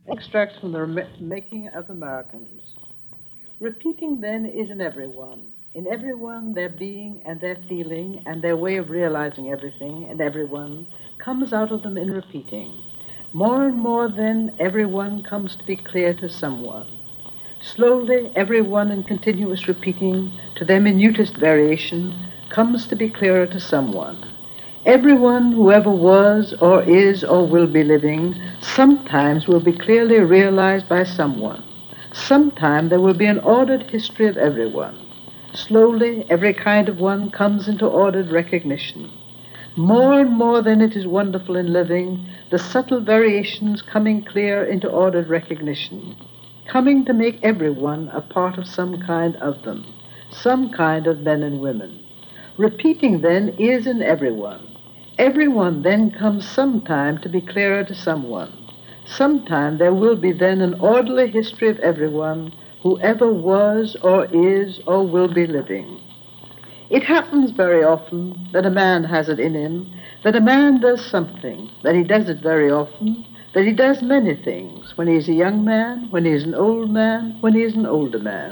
Extracts from the Making of Americans. Repeating, then, is in everyone. In everyone, their being and their feeling and their way of realizing everything and everyone comes out of them in repeating. More and more, then, everyone comes to be clear to someone. Slowly, everyone in continuous repeating, to their minutest variation, comes to be clearer to someone. Everyone who ever was or is or will be living sometimes will be clearly realized by someone. Sometime there will be an ordered history of everyone. Slowly, every kind of one comes into ordered recognition. More and more than it is wonderful in living, the subtle variations coming clear into ordered recognition, coming to make everyone a part of some kind of them, some kind of men and women. Repeating, then, is in everyone. Everyone then comes sometime to be clearer to someone. Sometime there will be then an orderly history of everyone who ever was or is or will be living. It happens very often that a man has it in him, that a man does something, that he does it very often, that he does many things, when he is a young man, when he is an old man, when he is an older man.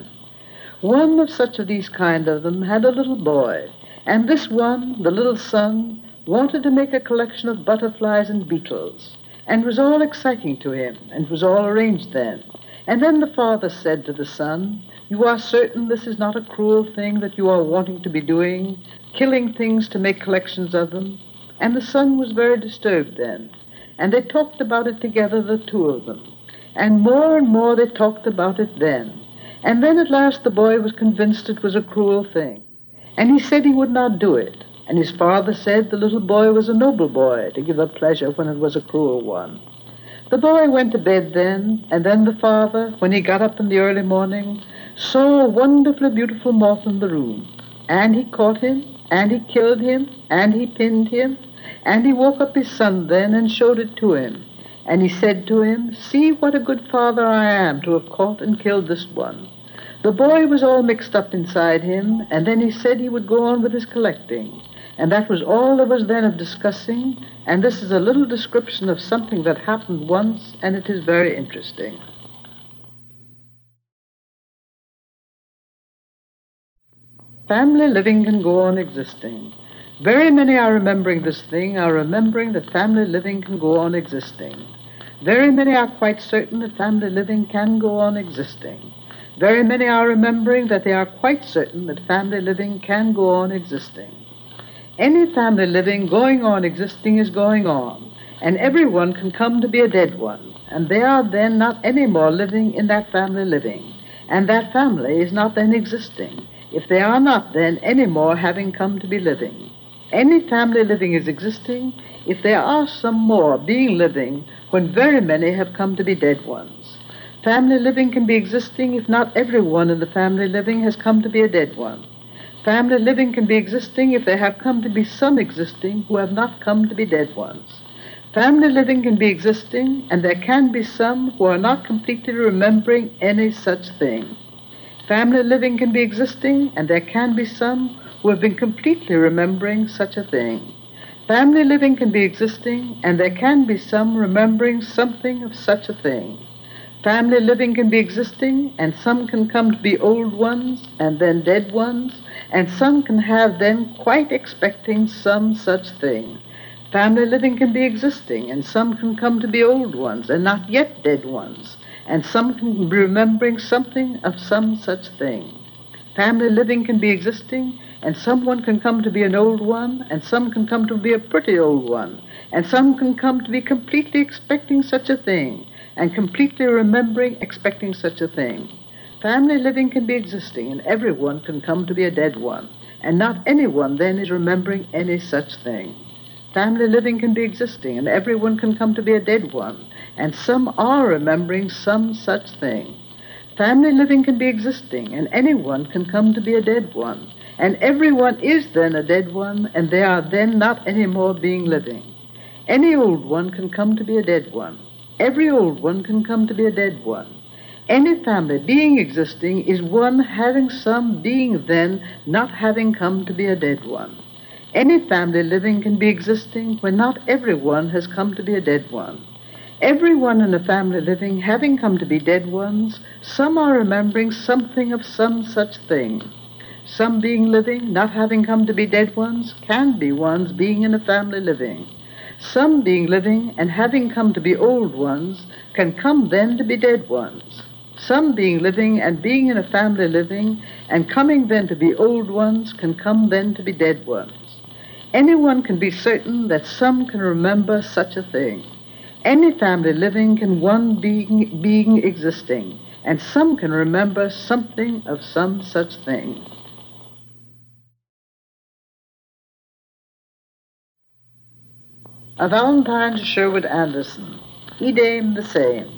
One of such of these kind of them had a little boy, and this one, the little son, wanted to make a collection of butterflies and beetles, and it was all exciting to him, and it was all arranged then. And then the father said to the son, "You are certain this is not a cruel thing that you are wanting to be doing, killing things to make collections of them?" And the son was very disturbed then, and they talked about it together, the two of them. And more they talked about it then. And then at last the boy was convinced it was a cruel thing, and he said he would not do it. And his father said the little boy was a noble boy to give a pleasure when it was a cruel one. The boy went to bed then, and then the father, when he got up in the early morning, saw a wonderfully beautiful moth in the room. And he caught him, and he killed him, and he pinned him, and he woke up his son then and showed it to him. And he said to him, "See what a good father I am to have caught and killed this one." The boy was all mixed up inside him, and then he said he would go on with his collecting. And that was all there was then of discussing, and this is a little description of something that happened once, and it is very interesting. Family living can go on existing. Very many are remembering this thing, are remembering that family living can go on existing. Very many are quite certain that family living can go on existing. Very many are remembering that they are quite certain that family living can go on existing. Any family living going on existing is going on, and everyone can come to be a dead one, and they are then not any more living in that family living, and that family is not then existing, if they are not then any more having come to be living. Any family living is existing if there are some more being living when very many have come to be dead ones. Family living can be existing if not everyone in the family living has come to be a dead one. Family living can be existing if there have come to be some existing who have not come to be dead ones. Family living can be existing, and there can be some who are not completely remembering any such thing. Family living can be existing, and there can be some who have been completely remembering such a thing. Family living can be existing, and there can be some remembering something of such a thing. Family living can be existing, and some can come to be old ones, and then dead ones, and some can have then quite expecting some such thing. Family living can be existing, and some can come to be old ones, and not yet dead ones, and some can be remembering something of some such thing. Family living can be existing, and someone can come to be an old one, and some can come to be a pretty old one, and some can come to be completely expecting such a thing, and completely remembering expecting such a thing. Family living can be existing, and everyone can come to be a dead one, and not anyone then is remembering any such thing. Family living can be existing, and everyone can come to be a dead one, and some are remembering some such thing. Family living can be existing, and anyone can come to be a dead one, and everyone is then a dead one, and they are then not any more being living. Any old one can come to be a dead one. Every old one can come to be a dead one. Any family being existing is one having some being then not having come to be a dead one. Any family living can be existing when not everyone has come to be a dead one. Everyone in a family living, having come to be dead ones, some are remembering something of some such thing. Some being living, not having come to be dead ones, can be ones being in a family living. Some being living and having come to be old ones can come then to be dead ones. Some being living and being in a family living and coming then to be old ones can come then to be dead ones. Anyone can be certain that some can remember such a thing. Any family living can one being existing, and some can remember something of some such thing. A Valentine to Sherwood Anderson. Idem the same.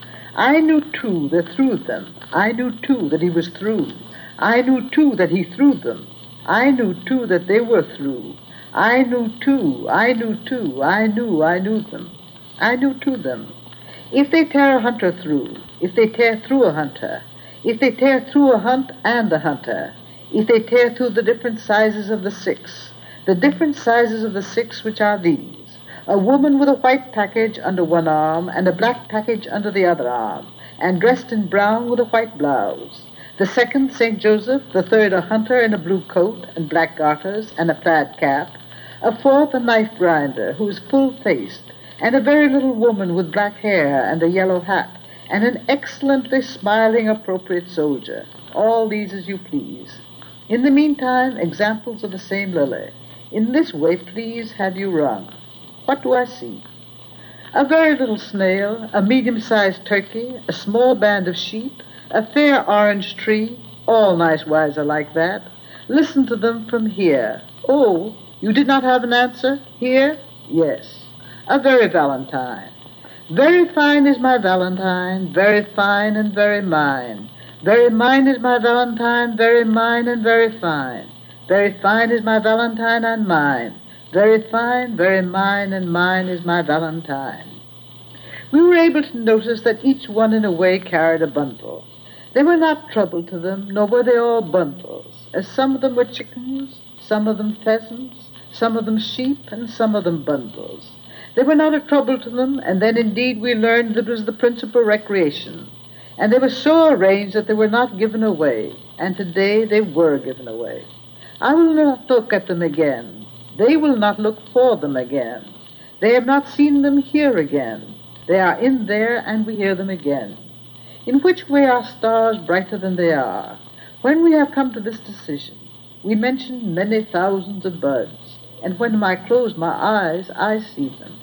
I knew too that through them. I knew too that he was through. I knew too that he threw them. I knew too that they were through. I knew too, I knew too, I knew them. I knew to them. If they tear a hunter through, if they tear through a hunter, if they tear through a hunt and a hunter, if they tear through the different sizes of the the different sizes of the six which are these: a woman with a white package under one arm and a black package under the other arm, and dressed in brown with a white blouse. The second, St. Joseph. The third, a hunter in a blue coat and black garters and a plaid cap. A fourth, a knife grinder, who is full-faced, and a very little woman with black hair and a yellow hat, and an excellently smiling, appropriate soldier. All these as you please. In the meantime, examples of the same lily. In this way, please, have you rung. What do I see? A very little snail, a medium-sized turkey, a small band of sheep, a fair orange tree, all nice wise are like that. Listen to them from here. Oh, you did not have an answer? Here? Yes. A very Valentine. Very fine is my Valentine, very fine and very mine. Very mine is my Valentine, very mine and very fine. Very fine is my Valentine and mine. Very fine, very mine and mine is my Valentine. We were able to notice that each one in a way carried a bundle. They were not trouble to them, nor were they all bundles, as some of them were chickens, some of them pheasants, some of them sheep, and some of them bundles. They were not a trouble to them, and then indeed we learned that it was the principal recreation. And they were so arranged that they were not given away, and today they were given away. I will not look at them again. They will not look for them again. They have not seen them here again. They are in there, and we hear them again. In which way are stars brighter than they are? When we have come to this decision, we mention many thousands of buds, and when I close my eyes, I see them.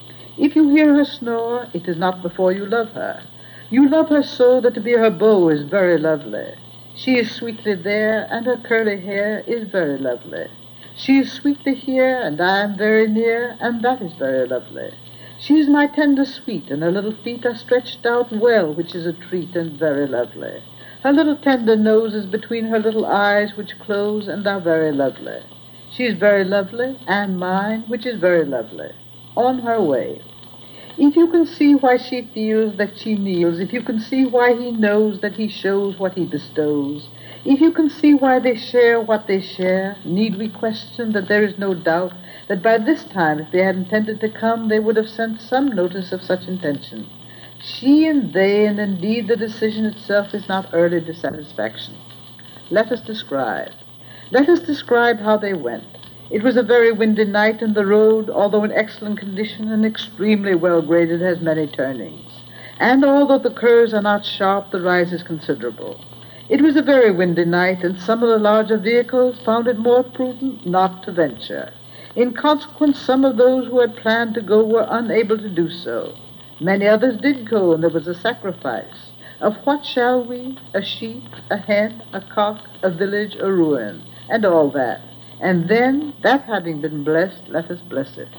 If you hear her snore, it is not before you love her. You love her so that to be her beau is very lovely. She is sweetly there, and her curly hair is very lovely. She is sweetly here, and I am very near, and that is very lovely. She is my tender sweet, and her little feet are stretched out well, which is a treat and very lovely. Her little tender nose is between her little eyes, which close and are very lovely. She is very lovely, and mine, which is very lovely. On her way. If you can see why she feels that she kneels, if you can see why he knows that he shows what he bestows, if you can see why they share what they share, need we question that there is no doubt that by this time, if they had intended to come, they would have sent some notice of such intention. She and they, and indeed the decision itself, is not early dissatisfaction. Let us describe. Let us describe how they went. It was a very windy night, and the road, although in excellent condition and extremely well graded, has many turnings. And although the curves are not sharp, the rise is considerable. It was a very windy night, and some of the larger vehicles found it more prudent not to venture. In consequence, some of those who had planned to go were unable to do so. Many others did go, and there was a sacrifice. Of what shall we? A sheep, a hen, a cock, a village, a ruin, and all that. And then, that having been blessed, let us bless it.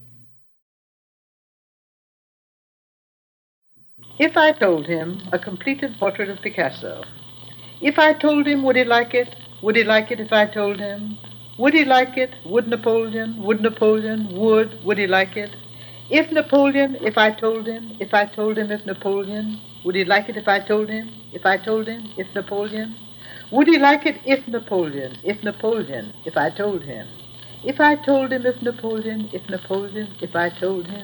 If I told him a completed portrait of Picasso, if I told him, would he like it? Would he like it if I told him? Would he like it? Would Napoleon? Would he like it? If Napoleon, if I told him, if Napoleon, would he like it if I told him, if Napoleon? Would he like it if Napoleon, if I told him? If I told him if Napoleon, if I told him?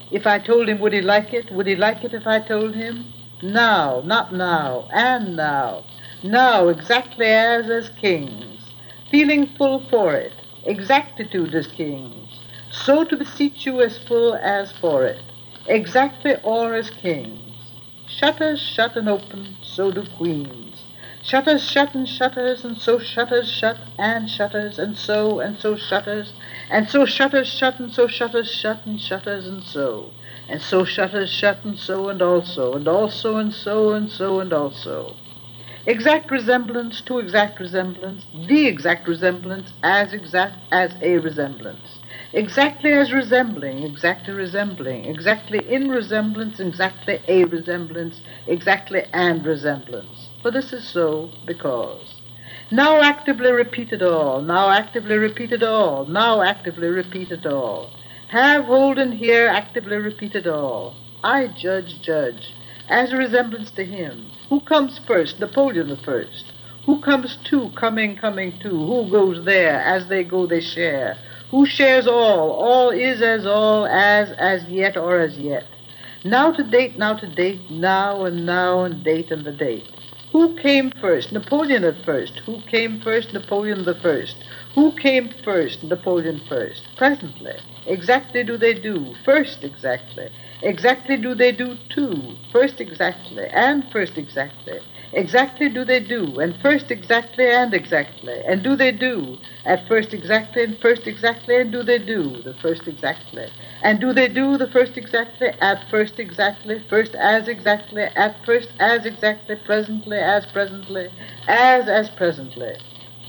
If I told him, would he like it? Would he like it if I told him? Now, not now, and now. Now, exactly as kings, feeling full for it, exactitude as kings, so to beseech you as full as for it, exactly or as kings. Shutters shut and open, so do queens. Shutters shut and shutters, and so shutters shut and shutters, and so shutters, and so shutters shut, and so shutters shut, and shutters, and so shutters shut, and so, and also, and also, and so, and so, and also. Exact resemblance to exact resemblance, the exact resemblance as exact as a resemblance. Exactly as resembling, exactly in resemblance, exactly a resemblance, exactly and resemblance. For this is so because. Now actively repeat it all, now actively repeat it all, now actively repeat it all. Have hold and hear, actively repeat it all. I judge, as a resemblance to him. Who comes first? Napoleon the first. Who comes two? Coming two. Who goes there? As they go, they share. Who shares all? All is as yet or as yet. Now to date, now, and date, and the date. Who came first? Napoleon at first. Who came first? Napoleon the first. Who came first? Napoleon first. Presently. Exactly do they do. First exactly. Exactly do they do too. First exactly. And first exactly. Exactly do they do. And first exactly and exactly. And do they do. At first exactly and first exactly. And do they do. The first exactly. And do they do the first exactly, at first exactly, first as exactly, at first as exactly, presently as presently, as presently.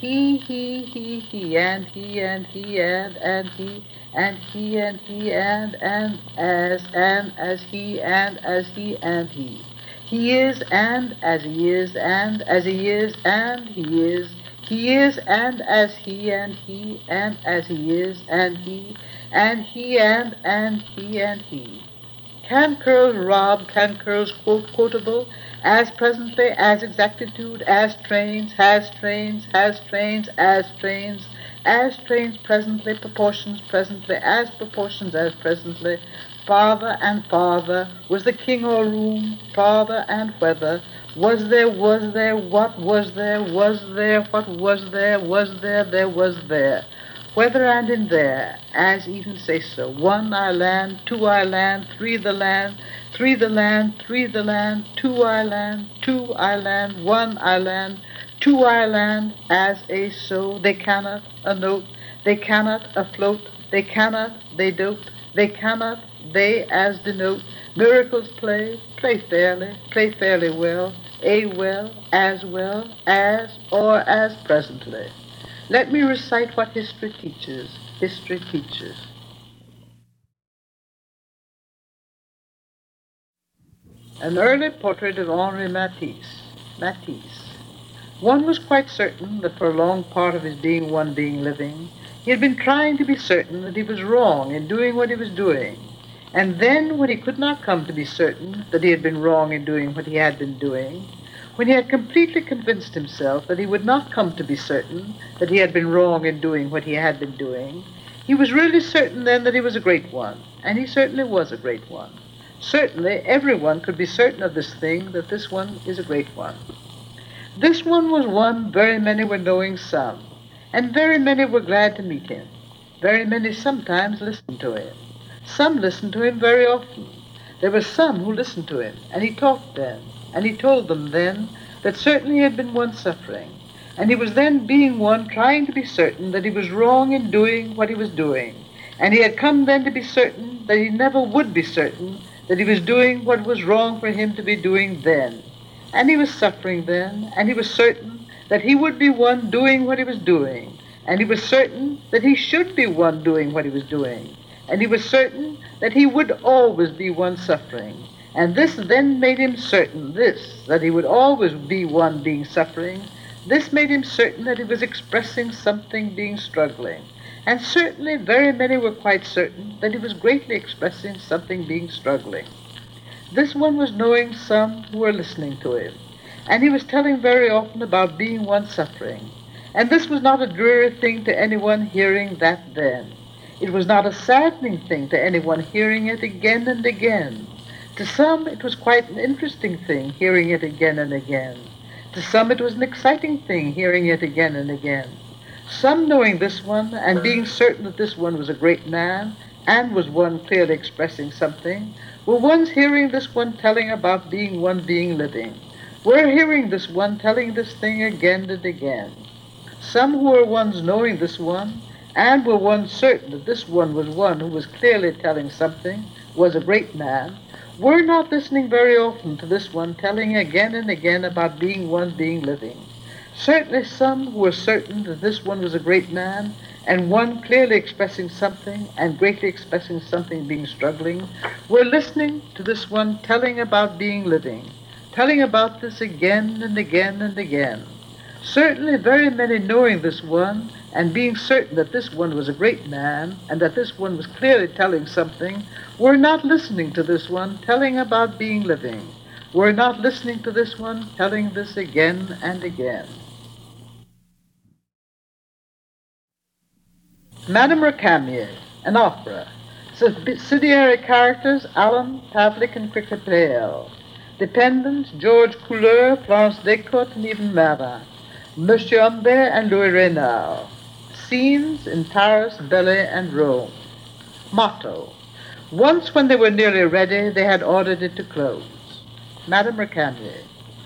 He, and he, and he, and he, and he, and he, and as he, and as he, and he. He is, and as he is, and as he is, and he is. He is, and as he, and he, and as he is, and he, and he, and he, and he. Can curls rob, can curls quotable, as presently, as exactitude, as trains, has trains, as trains presently, presently, as presently, farther and farther, was the king or room, farther and whether, was there, what was there, what was there, there was there. Whether and in there, as even say so. One I land, two I land, three the land, three the land, two I land, one I land, two I land, as a so. They cannot a note, they cannot afloat, they cannot, they dote, they cannot, they as denote. Miracles play fairly well, as or as presently. Let me recite what history teaches. History teaches. An early portrait of Henri Matisse. Matisse. One was quite certain that for a long part of his being living, he had been trying to be certain that he was wrong in doing what he was doing. And then, when he could not come to be certain that he had been wrong in doing what he had been doing, when he had completely convinced himself that he would not come to be certain that he had been wrong in doing what he had been doing, he was really certain then that he was a great one, and he certainly was a great one. Certainly, everyone could be certain of this thing, that this one is a great one. This one was one very many were knowing some, and very many were glad to meet him. Very many sometimes listened to him. Some listened to him very often. There were some who listened to him, and he talked then, and he told them then that certainly he had been one suffering, and he was then being one trying to be certain that he was wrong in doing what he was doing, and he had come then to be certain that he never would be certain that he was doing what was wrong for him to be doing then. And he was suffering then, and he was certain that he would be one doing what he was doing, and he was certain that he should be one doing what he was doing, and he was certain that he would always be one suffering. And this then made him certain, that he would always be one being suffering. This made him certain that he was expressing something being struggling. And certainly very many were quite certain that he was greatly expressing something being struggling. This one was knowing some who were listening to him, and he was telling very often about being one suffering. And this was not a dreary thing to anyone hearing that then. It was not a saddening thing to anyone hearing it again and again. To some, it was quite an interesting thing hearing it again and again. To some, it was an exciting thing hearing it again and again. Some knowing this one and being certain that this one was a great man and was one clearly expressing something, were ones hearing this one telling about being one being living. Were hearing this one telling this thing again and again. Some who were ones knowing this one and were ones certain that this one was one who was clearly telling something, was a great man, were not listening very often to this one telling again and again about being one being living. Certainly some who were certain that this one was a great man, and one clearly expressing something, and greatly expressing something being struggling, were listening to this one telling about being living, telling about this again and again and again. Certainly very many knowing this one, and being certain that this one was a great man, and that this one was clearly telling something, were not listening to this one telling about being living, were not listening to this one telling this again and again. Madame Récamier, an opera. Subsidiary characters, Alan, Pavlik, and Cricket-Plael. Dependents, Georges Couleur, Florence Descotes, and Yvan Marin. Monsieur Humbert and Louis Reynard. Scenes in Paris, Belley, and Rome. Motto. Once when they were nearly ready, they had ordered it to close. Madame Récamier.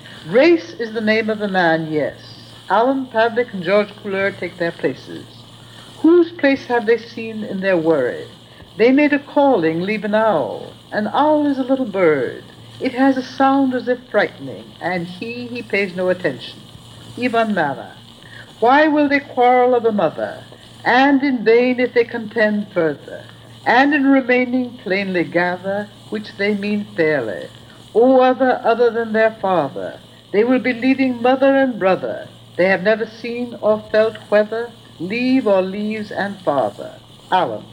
Race is the name of a man, yes. Alan, Pavlik, and Georges Couleur take their places. Whose place have they seen in their worry? They made a calling, leave an owl. An owl is a little bird. It has a sound as if frightening, and he pays no attention. Yvan Marin. Why will they quarrel of a mother? And in vain if they contend further, and in remaining plainly gather, which they mean fairly. O other than their father, they will be leaving mother and brother. They have never seen or felt whether, leave or leaves and father. Alan.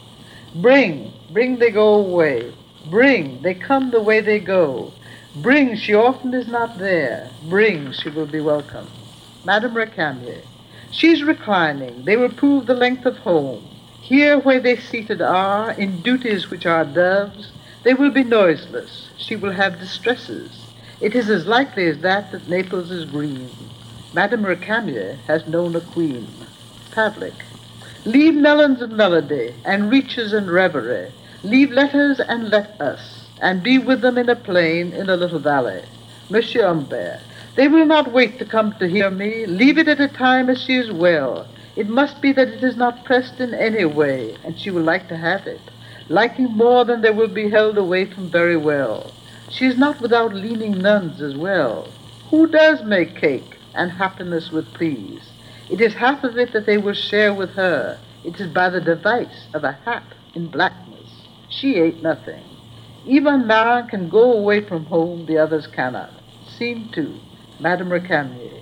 Bring they go away. Bring, they come the way they go. Bring, she often is not there. Bring, she will be welcome. Madame Récamier. She's reclining, they will prove the length of home. Here where they seated are, in duties which are doves, they will be noiseless. She will have distresses. It is as likely as that Naples is green. Madame Récamier has known a queen. Pavlik. Leave melons and melody, and reaches and reverie. Leave letters and let us, and be with them in a plain, in a little valley. Monsieur Humbert. They will not wait to come to hear me. Leave it at a time as she is well. It must be that it is not pressed in any way, and she will like to have it, liking more than they will be held away from very well. She is not without leaning nuns as well. Who does make cake, and happiness with please? It is half of it that they will share with her. It is by the device of a hat in blackness. She ate nothing. Yvan Marin can go away from home, the others cannot. Scene 2. Madame Récamier.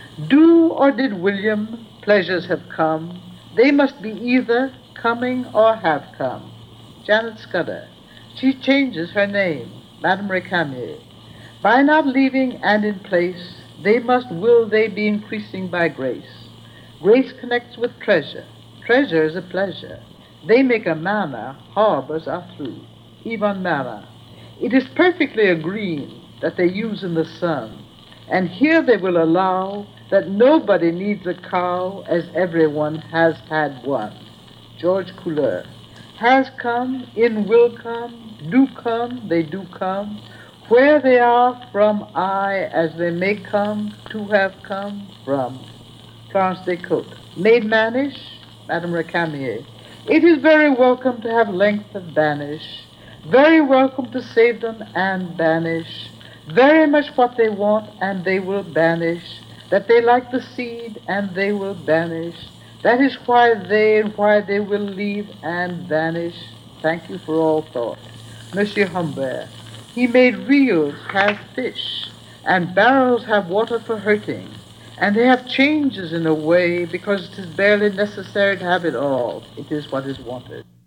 Do or did William pleasures have come? They must be either coming or have come. Janet Scudder. She changes her name. Madame Récamier. By not leaving and in place, will they be increasing by grace. Grace connects with treasure. Treasure is a pleasure. They make a manor, harbors are through. Yvan Marin. It is perfectly a green that they use in the sun. And here they will allow that nobody needs a cow as everyone has had one. Georges Couleur. Has come, in will come, do come, they do come. Where they are from as they may come, to have come from. Florence Descotes. Made mannish, Madame Récamier. It is very welcome to have length of banish, very welcome to save them and banish. Very much what they want, and they will banish. That they like the seed, and they will banish. That is why they will leave and vanish. Thank you for all thought. Monsieur Humbert. He made reels have fish, and barrels have water for hurting. And they have changes in a way, because it is barely necessary to have it all. It is what is wanted.